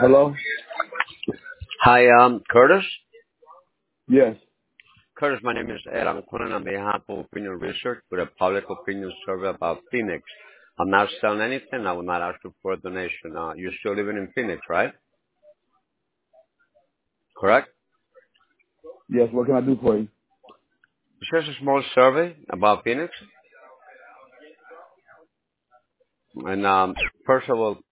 Hello? Hi, Curtis. Yes. Curtis, my name is Ed. I'm calling on behalf of Opinion Research with a public opinion survey about Phoenix. I'm not selling anything. I will not ask you for a donation. You're still living in Phoenix, right? Correct? Yes, what can I do for you? It's just a small survey about Phoenix. And first of all,